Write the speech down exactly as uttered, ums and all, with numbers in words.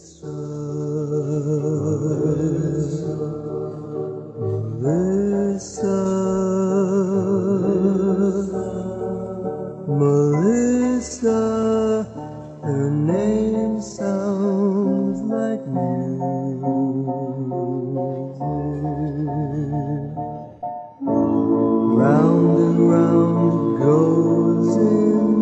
Melissa, Melissa, her name sounds like music. Round and round it goes in